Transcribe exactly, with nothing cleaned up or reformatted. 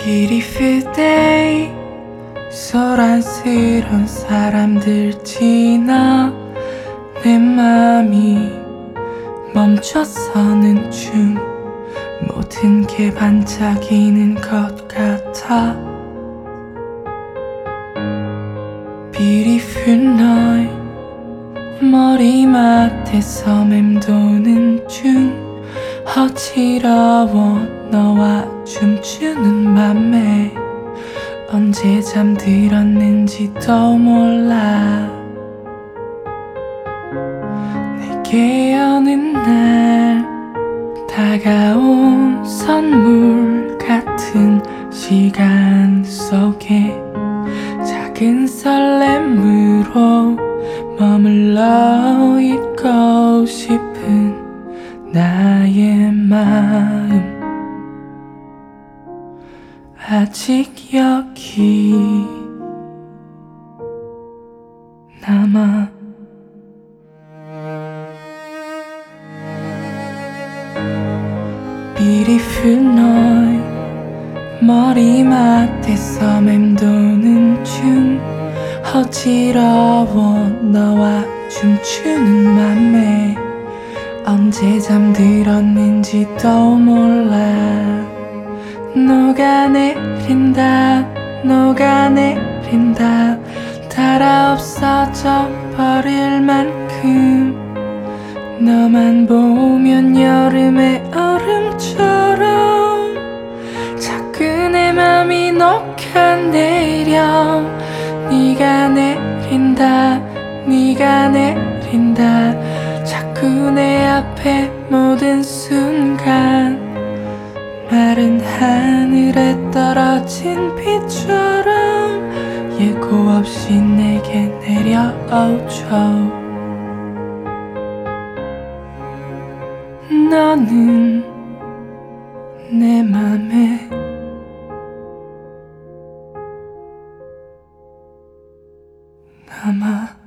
Beautiful day 소란스런 사람들 지나 내 맘이 멈춰서는 중 모든 게 반짝이는 것 같아 Beautiful night 머리맡에서 맴도는 중 어지러워 너와 춤추는 맘에 언제 잠들었는지도 몰라 내게 어느 날 다가온 선물 같은 시간 속에 작은 설렘으로 머물러 있고 싶은 나의 마음 아직 여기 남아 Beautiful night 머리맡에서 맴도는 중 어지러워 너와 춤추는 맘에 언제 잠들었는지도 몰라 녹아내린다 녹아내린다 달아 없어져 버릴 만큼 너만 보면 여름의 얼음처럼 자꾸 내 맘이 녹아내려 네가 내린다 네가 내린다 자꾸 내 앞에 모든 순간 마른 하늘에 떨어진 비처럼 예고 없이 내게 내려오죠 너는 내 맘에 남아